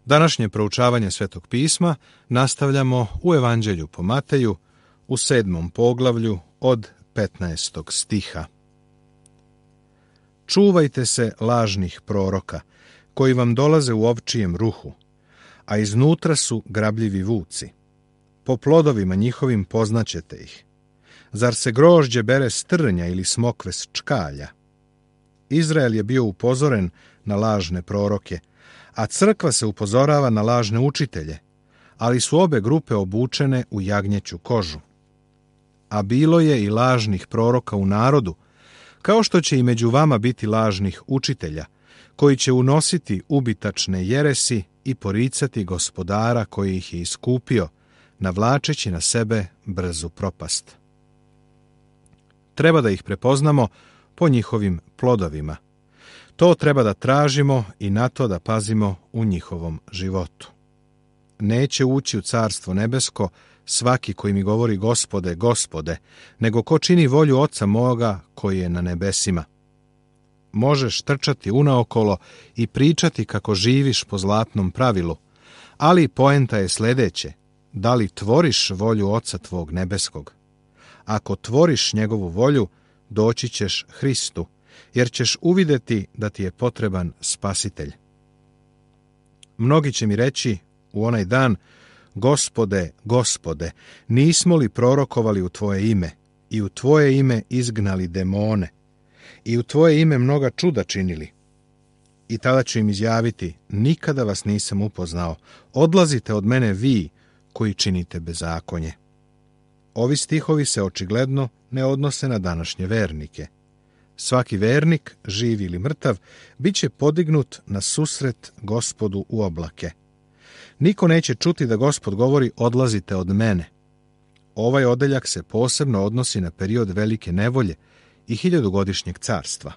Današnje proučavanje Svetog pisma nastavljamo u Evanđelju po Mateju u 7. poglavlju od 15. stiha. Čuvajte se lažnih proroka, koji vam dolaze u ovčijem ruhu, a iznutra su grabljivi vuci. Po plodovima njihovim poznaćete ih. Zar se grožđe bere s trnja ili smokve s čkalja? Izrael je bio upozoren na lažne proroke, a crkva se upozorava na lažne učitelje, ali su obe grupe obučene u jagnjeću kožu. A bilo je i lažnih proroka u narodu, kao što će i među vama biti lažnih učitelja, koji će unositi ubitačne jeresi i poricati Gospodara koji ih je iskupio, navlačeći na sebe brzu propast. Treba da ih prepoznamo po njihovim plodovima. To treba da tražimo i na to da pazimo u njihovom životu. Neće ući u Carstvo nebesko svaki koji mi govori Gospode, Gospode, nego ko čini volju Oca moga koji je na nebesima. Možeš trčati unaokolo i pričati kako živiš po zlatnom pravilu, ali poenta je sljedeće: da li tvoriš volju Oca tvog nebeskog? Ako tvoriš njegovu volju, doći ćeš Hristu, jer ćeš uvidjeti da ti je potreban spasitelj. Mnogi će mi reći u onaj dan: Gospode, Gospode, nismo li prorokovali u tvoje ime i u tvoje ime izgnali demone i u tvoje ime mnoga čuda činili? I tada ću im izjaviti: nikada vas nisam upoznao, odlazite od mene vi koji činite bezakonje. Ovi stihovi se očigledno ne odnose na današnje vernike. Svaki vernik, živ ili mrtav, bit će podignut na susret Gospodu u oblake. Niko neće čuti da Gospod govori: odlazite od mene. Ovaj odeljak se posebno odnosi na period velike nevolje i 1000-godišnjeg carstva.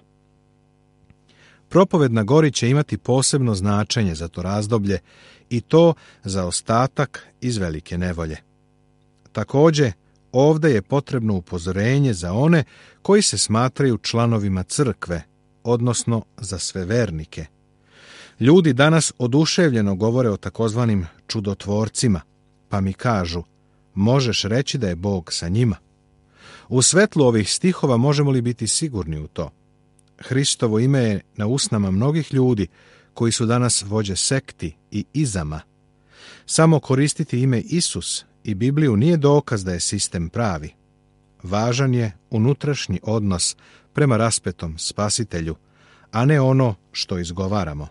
Propoved na gori će imati posebno značenje za to razdoblje, i to za ostatak iz velike nevolje. Također, ovdje je potrebno upozorenje za one koji se smatraju članovima crkve, odnosno za sve vernike. Ljudi danas oduševljeno govore o takozvanim čudotvorcima, pa mi kažu: možeš reći da je Bog sa njima? U svetlu ovih stihova možemo li biti sigurni u to? Hristovo ime je na usnama mnogih ljudi koji su danas vođe sekti i izama. Samo koristiti ime Isus i Bibliju nije dokaz da je sistem pravi. Važan je unutrašnji odnos prema raspetom spasitelju, a ne ono što izgovaramo.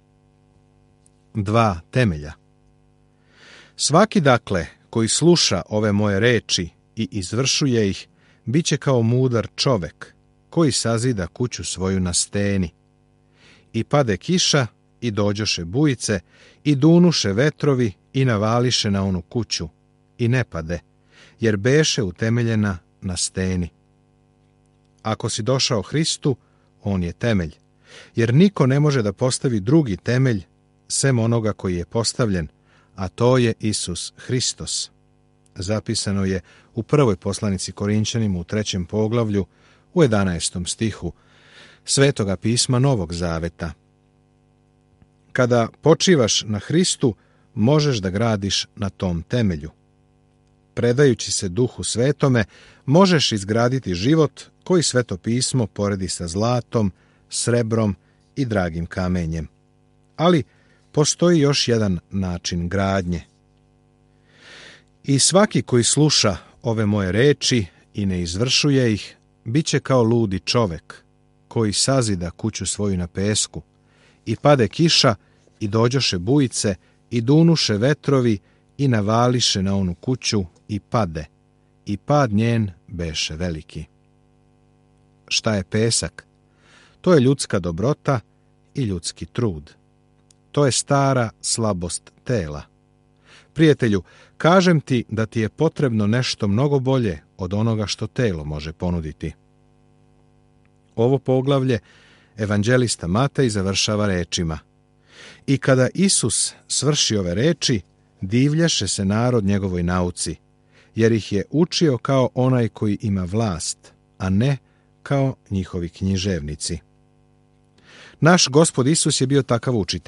2 temelja. Svaki dakle koji sluša ove moje reči i izvršuje ih, bit će kao mudar čovek koji sazida kuću svoju na steni. I pade kiša, i dođoše bujice, i dunuše vetrovi, i navališe na onu kuću, i ne pade, jer beše utemeljena na steni. Ako si došao Hristu, on je temelj, jer niko ne može da postavi drugi temelj sem onoga koji je postavljen, a to je Isus Hristos. Zapisano je u prvoj poslanici Korinćanima u 3. poglavlju u 11. stihu Svetoga pisma Novog Zaveta. Kada počivaš na Hristu, možeš da gradiš na tom temelju. Predajući se Duhu Svetome, možeš izgraditi život koji Sveto pismo poredi sa zlatom, srebrom i dragim kamenjem. Ali postoji još jedan način gradnje. I svaki koji sluša ove moje reči i ne izvršuje ih, bit će kao ludi čovek koji sazida kuću svoju na pesku, i pade kiša, i dođoše bujice, i dunuše vetrovi, i navališe na onu kuću, i pade, i pad njen beše veliki. Šta je pesak? To je ljudska dobrota i ljudski trud. To je stara slabost tela. Prijatelju, kažem ti da ti je potrebno nešto mnogo bolje od onoga što telo može ponuditi. Ovo poglavlje evanđelista Matej završava rečima: i kada Isus svrši ove reči, divljaše se narod njegovoj nauci, jer ih je učio kao onaj koji ima vlast, a ne kao njihovi književnici. Naš Gospod Isus je bio takav učitelj.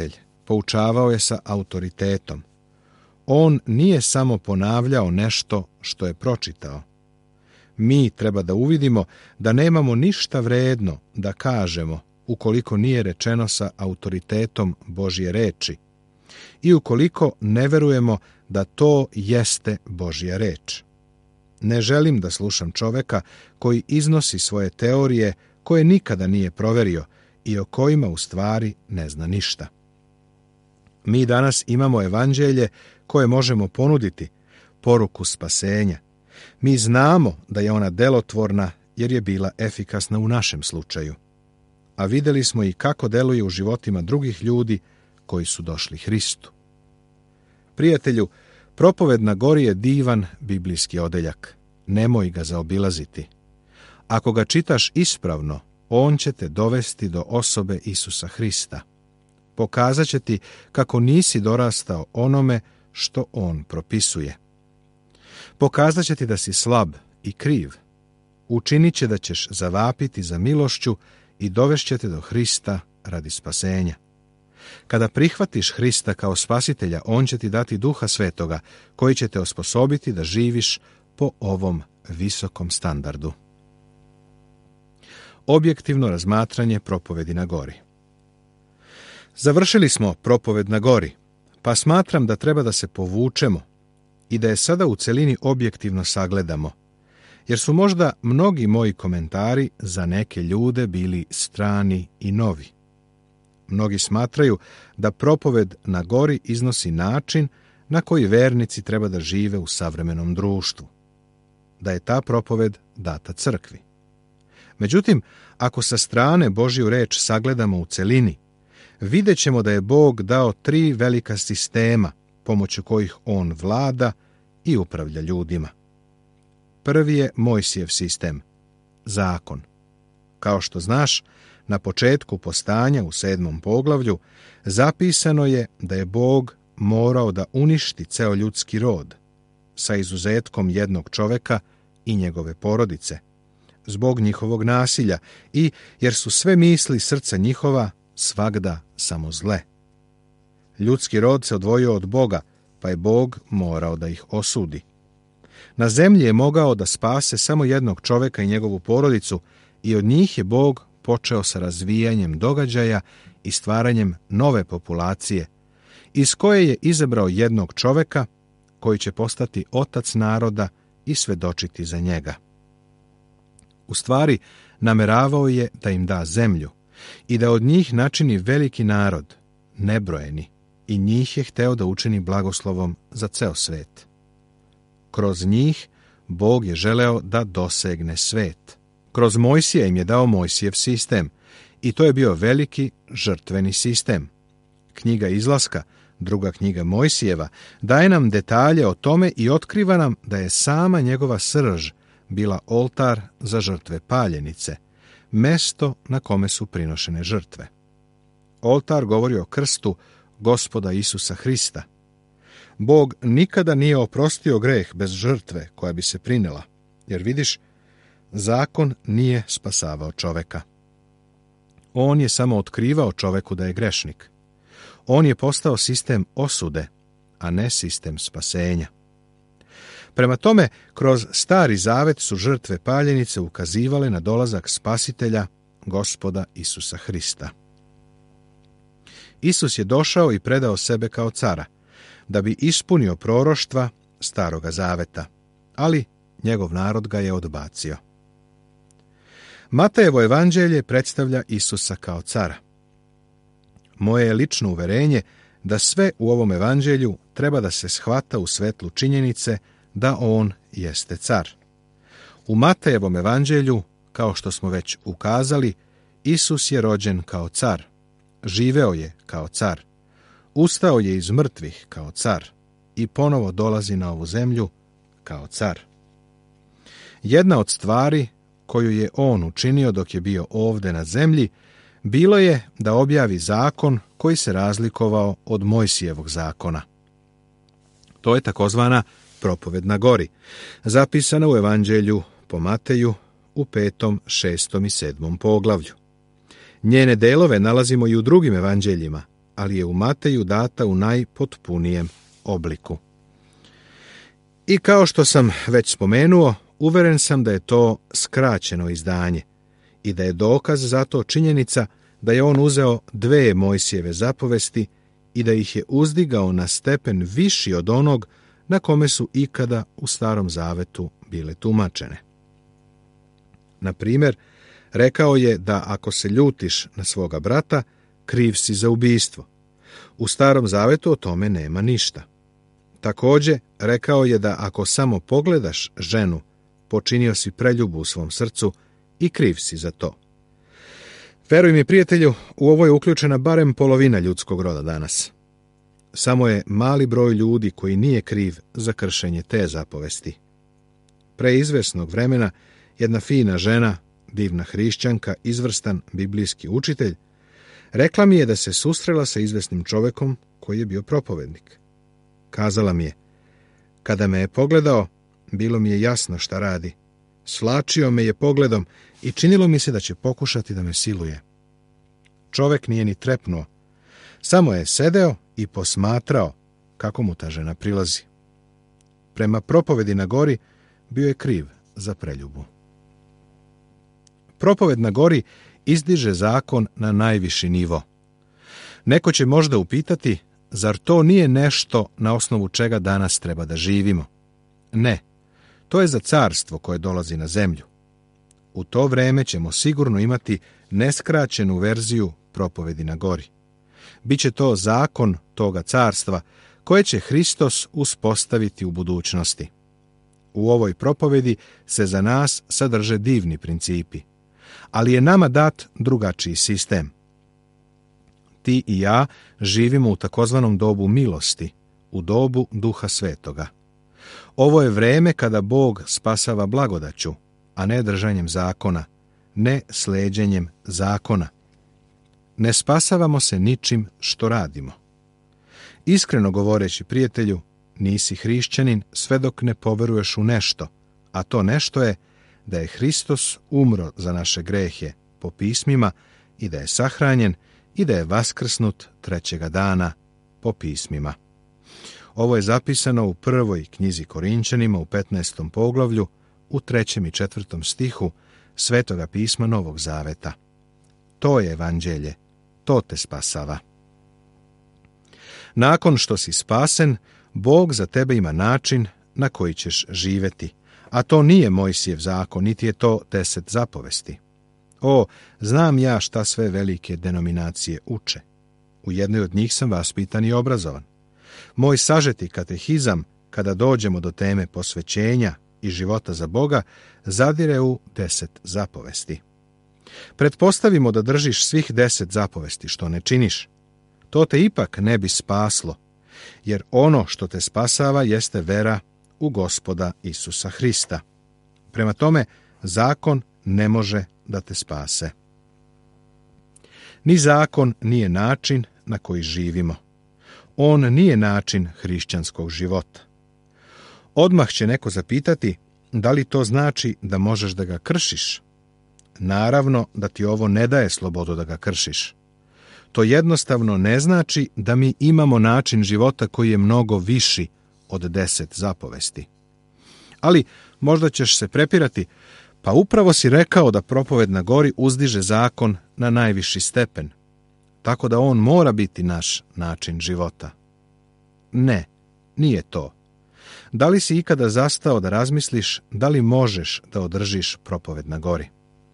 poučavao je sa autoritetom. On nije samo ponavljao nešto što je pročitao. Mi treba da uvidimo da nemamo ništa vredno da kažemo ukoliko nije rečeno sa autoritetom Božje reči i ukoliko ne verujemo da to jeste Božja reč. Ne želim da slušam čoveka koji iznosi svoje teorije koje nikada nije proverio i o kojima u stvari ne zna ništa. Mi danas imamo evanđelje koje možemo ponuditi, poruku spasenja. Mi znamo da je ona delotvorna jer je bila efikasna u našem slučaju. A vidjeli smo i kako deluje u životima drugih ljudi koji su došli Hristu. Prijatelju, Propoved na gori je divan biblijski odeljak. Nemoj ga zaobilaziti. Ako ga čitaš ispravno, on će te dovesti do osobe Isusa Hrista. Pokazat će ti kako nisi dorastao onome što on propisuje. Pokazat će ti da si slab i kriv. Učinit će da ćeš zavapiti za milošću i dovešće te do Hrista radi spasenja. Kada prihvatiš Hrista kao spasitelja, on će ti dati Duha Svetoga, koji će te osposobiti da živiš po ovom visokom standardu. Objektivno razmatranje propovedi na gori. Završili smo propoved na gori, pa smatram da treba da se povučemo i da je sada u celini objektivno sagledamo, jer su možda mnogi moji komentari za neke ljude bili strani i novi. Mnogi smatraju da propoved na gori iznosi način na koji vernici treba da žive u savremenom društvu, da je ta propoved data crkvi. Međutim, ako sa strane Božju reč sagledamo u celini, vidjet ćemo da je Bog dao 3 velika sistema pomoću kojih on vlada i upravlja ljudima. Prvi je Mojsijev sistem, zakon. Kao što znaš, na početku postanja u 7. poglavlju zapisano je da je Bog morao da uništi ceo ljudski rod, sa izuzetkom jednog čoveka i njegove porodice, zbog njihovog nasilja i jer su sve misli srca njihova svagda samo zle. Ljudski rod se odvojio od Boga, pa je Bog morao da ih osudi. Na zemlji je mogao da spase samo jednog čoveka i njegovu porodicu i od njih je Bog počeo sa razvijanjem događaja i stvaranjem nove populacije, iz koje je izabrao jednog čoveka koji će postati otac naroda i svedočiti za njega. U stvari, nameravao je da im da zemlju i da od njih načini veliki narod, nebrojeni, i njih je hteo da učini blagoslovom za ceo svet. Kroz njih Bog je želeo da dosegne svet. Kroz Mojsija im je dao Mojsijev sistem i to je bio veliki žrtveni sistem. Knjiga Izlaska, druga knjiga Mojsijeva, daje nam detalje o tome i otkriva nam da je sama njegova srž bila oltar za žrtve paljenice, mesto na kome su prinošene žrtve. Oltar govori o krstu Gospoda Isusa Hrista. Bog nikada nije oprostio greh bez žrtve koja bi se prinela, jer vidiš, zakon nije spasavao čoveka. On je samo otkrivao čoveku da je grešnik. On je postao sistem osude, a ne sistem spasenja. Prema tome, kroz Stari Zavet su žrtve paljenice ukazivale na dolazak spasitelja, Gospoda Isusa Hrista. Isus je došao i predao sebe kao cara, da bi ispunio proroštva Staroga Zaveta, ali njegov narod ga je odbacio. Matejevo evanđelje predstavlja Isusa kao cara. Moje je lično uverenje da sve u ovom evanđelju treba da se shvata u svetlu činjenice da on jeste car. U Matejevom evanđelju, kao što smo već ukazali, Isus je rođen kao car, živeo je kao car, ustao je iz mrtvih kao car i ponovo dolazi na ovu zemlju kao car. Jedna od stvari koju je on učinio dok je bio ovde na zemlji, bilo je da objavi zakon koji se razlikovao od Mojsijevog zakona. To je takozvana propoved na gori, zapisana u evanđelju po Mateju u 5., 6. i 7. poglavlju. Njene delove nalazimo i u drugim evanđeljima, ali je u Mateju data u najpotpunijem obliku. I kao što sam već spomenuo, uveren sam da je to skraćeno izdanje i da je dokaz za to činjenica da je on uzeo 2 Mojsijeve zapovesti i da ih je uzdigao na stepen viši od onog na kome su ikada u Starom Zavetu bile tumačene. Na primjer, rekao je da ako se ljutiš na svoga brata, kriv si za ubistvo. U Starom Zavetu o tome nema ništa. Također, rekao je da ako samo pogledaš ženu, počinio si preljubu u svom srcu i kriv si za to. Veruj mi, prijatelju, u ovo je uključena barem polovina ljudskog roda danas. Samo je mali broj ljudi koji nije kriv za kršenje te zapovesti. Pre izvesnog vremena jedna fina žena, divna hrišćanka, izvrstan biblijski učitelj, rekla mi je da se susrela sa izvesnim čovekom koji je bio propovednik. Kazala mi je, kada me je pogledao, bilo mi je jasno šta radi. Svlačio me je pogledom i činilo mi se da će pokušati da me siluje. Čovek nije ni trepnuo, samo je sedeo i posmatrao kako mu ta žena prilazi. Prema propovedi na gori bio je kriv za preljubu. Propoved na gori izdiže zakon na najviši nivo. Neko će možda upitati, zar to nije nešto na osnovu čega danas treba da živimo? Ne, to je za carstvo koje dolazi na zemlju. U to vreme ćemo sigurno imati neskraćenu verziju propovedi na gori. Biće to zakon toga carstva koje će Hristos uspostaviti u budućnosti. U ovoj propovedi se za nas sadrže divni principi, ali je nama dat drugačiji sistem. Ti i ja živimo u takozvanom dobu milosti, u dobu Duha Svetoga. Ovo je vreme kada Bog spasava blagodaću, a ne držanjem zakona, ne sleđenjem zakona. Ne spasavamo se ničim što radimo. Iskreno govoreći, prijatelju, nisi hrišćanin sve dok ne poveruješ u nešto, a to nešto je da je Hristos umro za naše grehe po pismima i da je sahranjen i da je vaskrsnut 3. dana po pismima. Ovo je zapisano u 1. knjizi Korinćanima u 15. poglavlju u 3. i 4. stihu Svetoga pisma Novog Zaveta. To je evanđelje, to te spasava. Nakon što si spasen, Bog za tebe ima način na koji ćeš živeti, a to nije Mojsijev zakon, niti je to 10 zapovesti. O, znam ja šta sve velike denominacije uče. U jednoj od njih sam vaspitan i obrazovan. Moj sažeti katehizam, kada dođemo do teme posvećenja i života za Boga, zadire u 10 zapovesti. Pretpostavimo da držiš svih 10 zapovesti, što ne činiš. To te ipak ne bi spaslo, jer ono što te spasava jeste vera u Gospoda Isusa Hrista. Prema tome, zakon ne može da te spase. Ni zakon nije način na koji živimo. On nije način hrišćanskog života. Odmah će neko zapitati, da li to znači da možeš da ga kršiš? Naravno da ti ovo ne daje slobodu da ga kršiš. To jednostavno ne znači da mi imamo način života koji je mnogo viši od 10 zapovesti. Ali možda ćeš se prepirati, pa upravo si rekao da propoved na gori uzdiže zakon na najviši stepen, tako da on mora biti naš način života. Ne, nije to. Da li si ikada zastao da razmisliš da li možeš da održiš propoved na gori?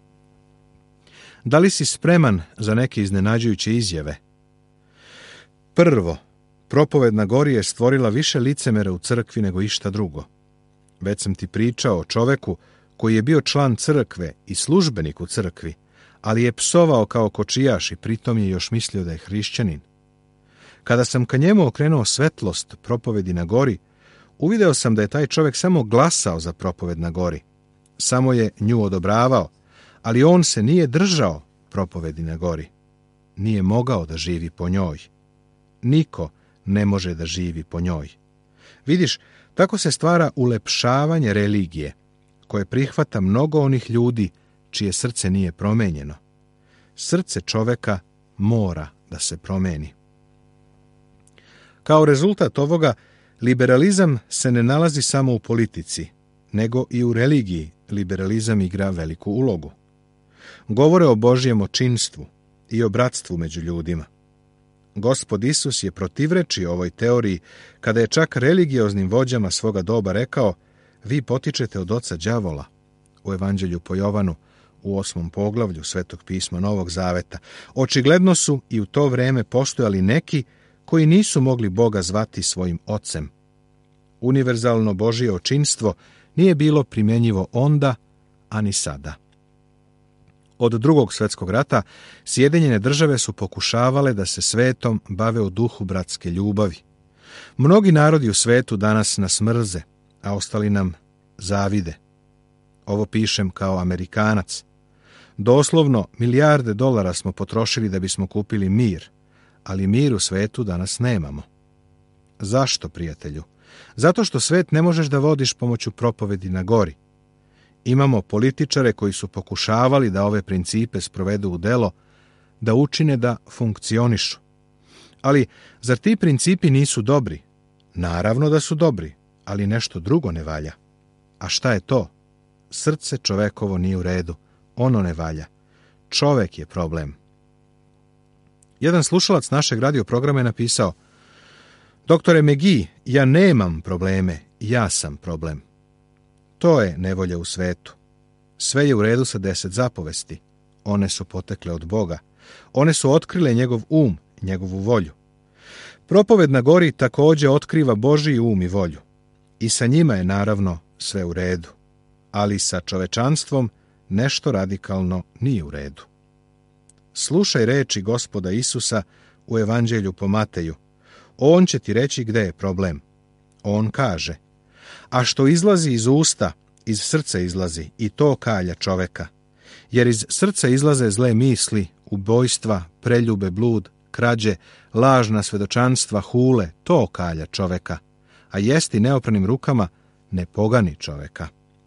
Da li si spreman za neke iznenađujuće izjave? Prvo, propoved na gori je stvorila više licemera u crkvi nego išta drugo. Već sam ti pričao o čoveku koji je bio član crkve i službenik u crkvi, ali je psovao kao kočijaš i pritom je još mislio da je hrišćanin. Kada sam ka njemu okrenuo svetlost propovedi na gori, uvideo sam da je taj čovjek samo glasao za propoved na gori. Samo je nju odobravao, ali on se nije držao propovedi na gori. Nije mogao da živi po njoj. Niko ne može da živi po njoj. Vidiš, tako se stvara ulepšavanje religije, koje prihvata mnogo onih ljudi čije srce nije promenjeno. Srce čoveka mora da se promeni. Kao rezultat ovoga, liberalizam se ne nalazi samo u politici, nego i u religiji liberalizam igra veliku ulogu. Govore o Božjem očinstvu i o bratstvu među ljudima. Gospod Isus je protivrečio ovoj teoriji kada je čak religioznim vođama svoga doba rekao: vi potičete od oca đavola, u Evanđelju po Jovanu u 8. poglavlju Svetog pisma Novog Zaveta. Očigledno su i u to vreme postojali neki koji nisu mogli Boga zvati svojim ocem. Univerzalno Božje očinstvo nije bilo primjenjivo onda, a ni sada. Od Drugog svjetskog rata Sjedinjene države su pokušavale da se svetom bave u duhu bratske ljubavi. Mnogi narodi u svetu danas nas mrze, a ostali nam zavide. Ovo pišem kao Amerikanac. Doslovno milijarde dolara smo potrošili da bismo kupili mir, ali mir u svetu danas nemamo. Zašto, prijatelju? Zato što svet ne možeš da vodiš pomoću propovedi na gori. Imamo političare koji su pokušavali da ove principe sprovedu u delo, da učine da funkcionišu. Ali, zar ti principi nisu dobri? Naravno da su dobri, ali nešto drugo ne valja. A šta je to? Srce čovekovo nije u redu. Ono ne valja. Čovek je problem. Jedan slušalac našeg radio programa je napisao: Doktore McGee, ja nemam probleme, ja sam problem. To je nevolja u svetu. Sve je u redu sa 10 zapovesti. One su potekle od Boga. One su otkrile njegov um, njegovu volju. Propoved na gori također otkriva Božji um i volju. I sa njima je naravno sve u redu. Ali sa čovečanstvom nešto radikalno nije u redu. Slušaj reči Gospoda Isusa u Evanđelju po Mateju. On će ti reći gde je problem. On kaže: a što izlazi iz usta, iz srca izlazi, i to kalja čoveka. Jer iz srca izlaze zle misli, ubojstva, preljube, blud, krađe, lažna svedočanstva, hule, to kalja čoveka. A jesti neopranim rukama ne pogani čoveka.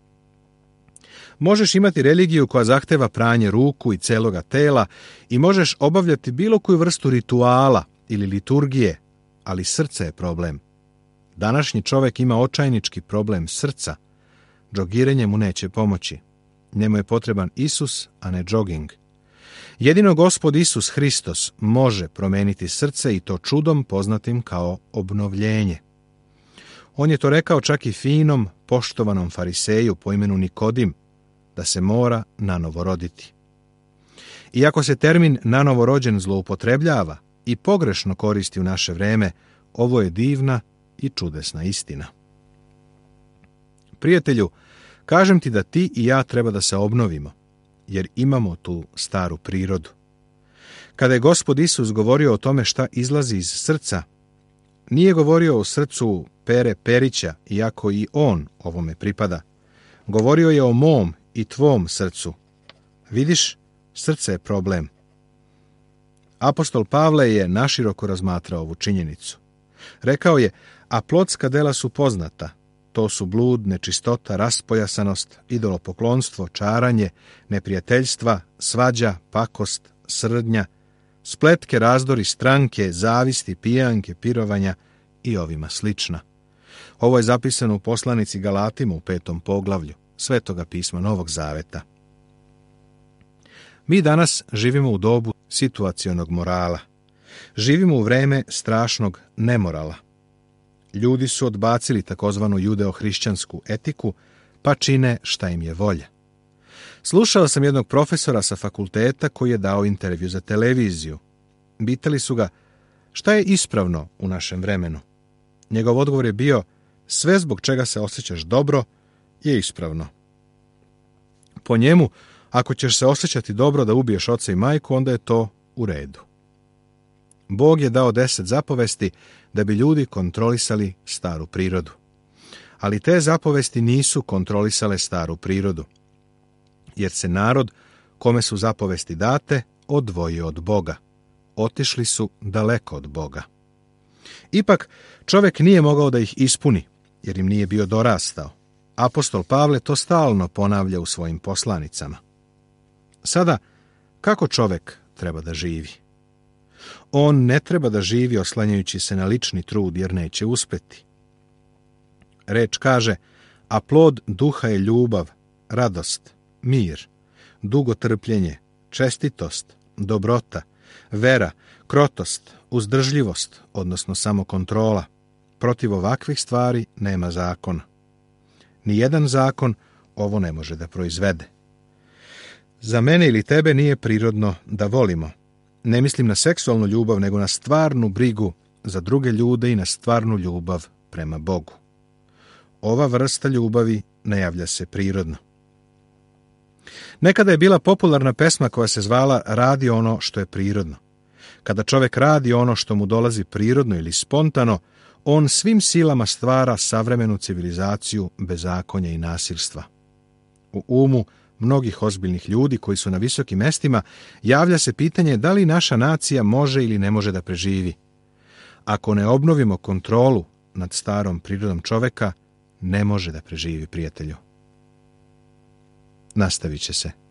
Možeš imati religiju koja zahteva pranje ruku i celoga tela i možeš obavljati bilo koju vrstu rituala ili liturgije, ali srce je problem. Današnji čovjek ima očajnički problem srca. Džogiranje mu neće pomoći. Njemu je potreban Isus, a ne džoging. Jedino Gospod Isus Hristos može promeniti srce i to čudom poznatim kao obnovljenje. On je to rekao čak i finom, poštovanom fariseju po imenu Nikodim, da se mora nanovo roditi. Iako se termin nanovorođen zloupotrebljava i pogrešno koristi u naše vreme, ovo je divna i čudesna istina. Prijatelju, kažem ti da ti i ja treba da se obnovimo, jer imamo tu staru prirodu. Kada je Gospod Isus govorio o tome šta izlazi iz srca, nije govorio o srcu Pere Perića, iako i on ovome pripada. Govorio je o mom i tvom srcu. Vidiš, srce je problem. Apostol Pavle je naširoko razmatrao ovu činjenicu. Rekao je: a plotska dela su poznata. To su blud, nečistota, raspojasanost, idolopoklonstvo, čaranje, neprijateljstva, svađa, pakost, srdnja, spletke, razdori, stranke, zavisti, pijanke, pirovanja i ovima slična. Ovo je zapisano u poslanici Galatima u 5. poglavlju Svetoga pisma Novog Zaveta. Mi danas živimo u dobu situacionog morala. Živimo u vreme strašnog nemorala. Ljudi su odbacili takozvanu judeo-hrišćansku etiku, pa čine šta im je volja. Slušao sam jednog profesora sa fakulteta koji je dao intervju za televiziju. Pitali su ga šta je ispravno u našem vremenu. Njegov odgovor je bio: sve zbog čega se osjećaš dobro je ispravno. Po njemu, ako ćeš se osjećati dobro da ubiješ oca i majku, onda je to u redu. Bog je dao 10 zapovesti da bi ljudi kontrolisali staru prirodu. Ali te zapovesti nisu kontrolisale staru prirodu, jer se narod kome su zapovesti date odvojio od Boga. Otišli su daleko od Boga. Ipak, čovjek nije mogao da ih ispuni, jer im nije bio dorastao. Apostol Pavle to stalno ponavlja u svojim poslanicama. Sada, kako čovjek treba da živi? On ne treba da živi oslanjajući se na lični trud, jer neće uspeti. Reč kaže, a plod duha je ljubav, radost, mir, dugotrpljenje, čestitost, dobrota, vera, krotost, uzdržljivost, odnosno samokontrola. Protiv ovakvih stvari nema zakona. Nijedan zakon ovo ne može da proizvede. Za mene ili tebe nije prirodno da volimo. Ne mislim na seksualnu ljubav, nego na stvarnu brigu za druge ljude i na stvarnu ljubav prema Bogu. Ova vrsta ljubavi ne javlja se prirodno. Nekada je bila popularna pesma koja se zvala Radi ono što je prirodno. Kada čovjek radi ono što mu dolazi prirodno ili spontano, on svim silama stvara savremenu civilizaciju bezakonja i nasilstva. U umu mnogih ozbiljnih ljudi koji su na visokim mestima javlja se pitanje da li naša nacija može ili ne može da preživi. Ako ne obnovimo kontrolu nad starom prirodom čoveka, ne može da preživi, prijatelju. Nastavit će se.